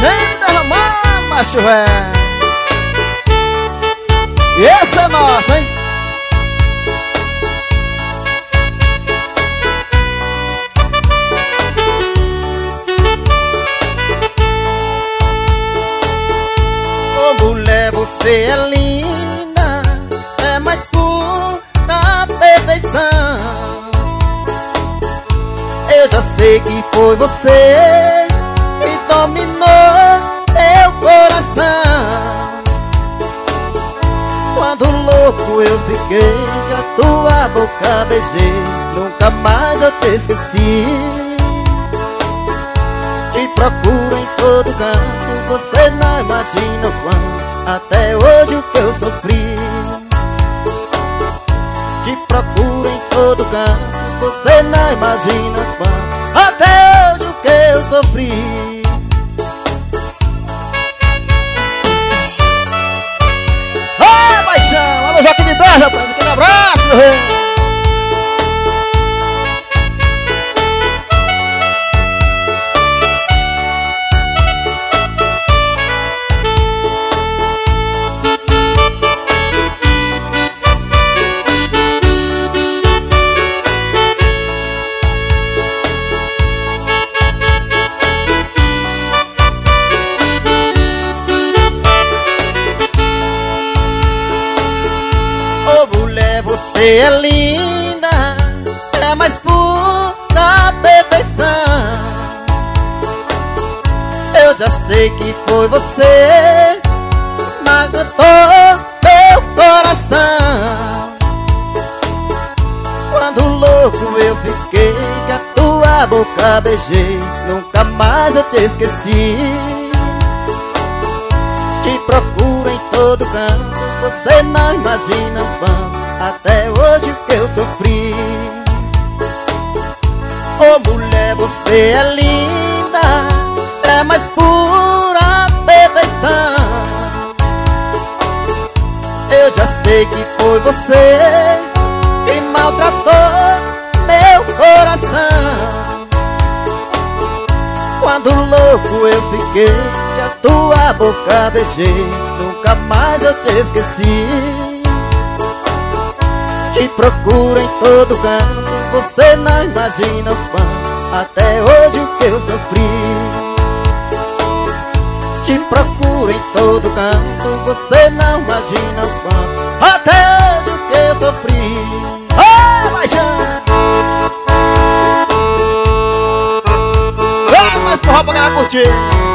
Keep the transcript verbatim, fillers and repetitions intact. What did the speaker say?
Sem derramar, macho velho. Esse é nosso, hein? Ô mulher, você é linda, é mais pura perfeição. Eu já sei que foi você que dominou meu coração. Quando louco eu fiquei, a tua boca beijei, nunca mais eu te esqueci. Te procuro em todo canto, você não imagina o quanto, até hoje o que eu sofri. Te procuro em todo canto, você não imagina o quanto, até hoje o que eu sofri. Ô paixão, alô Joaquim de Brás, rapaz, aquele abraço, meu rei. Você é linda, é mais pura perfeição. Eu já sei que foi você, magoou meu coração. Quando louco eu fiquei, que a tua boca beijei, nunca mais eu te esqueci. Te procuro em todo canto, você não imagina o quanto, até hoje o que eu sofri. Ô mulher, você é linda, é mais pura perfeição. Eu já sei que foi você que maltratou meu coração. Quando louco eu fiquei, que a tua boca beijei, nunca mais eu te esqueci. Te procuro em todo canto, você não imagina o quanto, até hoje o que eu sofri. Te procuro em todo canto, você não imagina o quanto, até hoje o que eu sofri. Ô, paixão! Vai mais forró pra galera curtir.